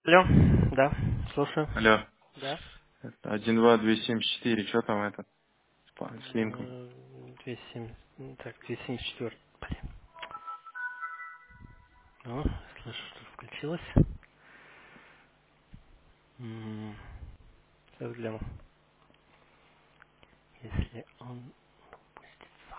Алло, да, слушаю. Алло. Да. Это 12274. Что там этот? С линком. 207, так, 274. Блин. Ну, слышу, что включилось. Сейчас гляну, если он пустится.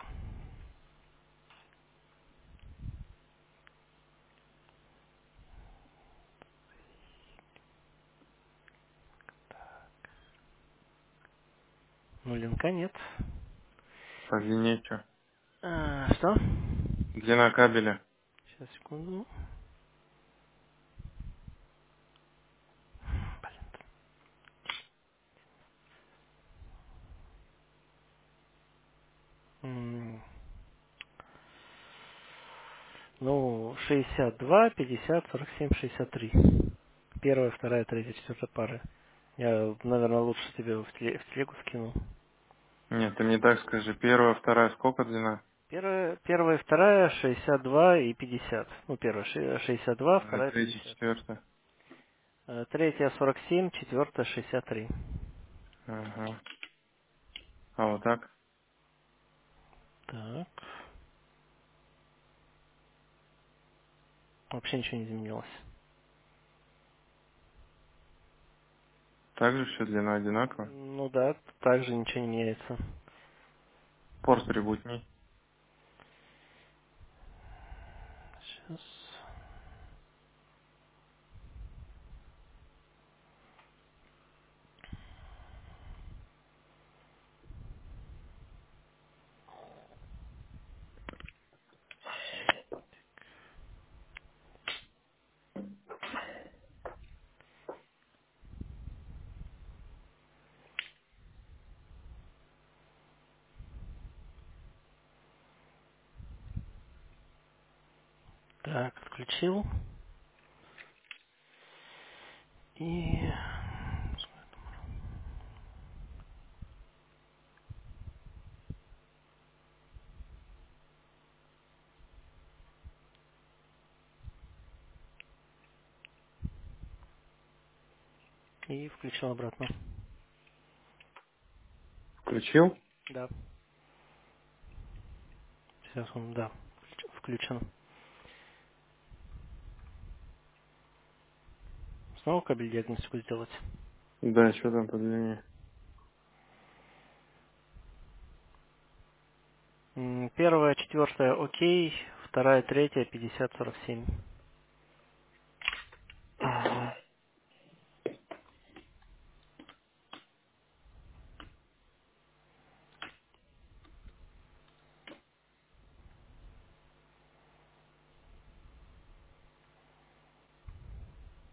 Ну, линка нет. По длине что? Что? Длина кабеля. Сейчас, секунду. Блин. Ну, 62, 50, 47, 63. Первая, вторая, третья, четвертая пары. Я, наверное, лучше тебе в телегу скину. Нет, ты мне так скажи. Первая, вторая, сколько длина? Первая и вторая 62 и 50. Ну, первая 62, А вторая третья, 50. четвертая. Третья 47, четвертая 63. Ага. А вот так? Так. Вообще ничего не изменилось. Так же все длина одинаковая? Ну да, также ничего не меняется. Порт прибутней. Сейчас. Так, отключил. И... И включил обратно. Включил? Да. Сейчас он, да, включен. Снова кабель диагностику сделать. Да, что там по длине? Первая, четвертая, окей. Вторая, третья, 50, 47. Ага.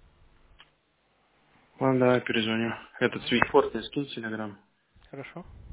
Ладно, давай перезвоню. Этот свитпорт я скинь в телеграм. Хорошо.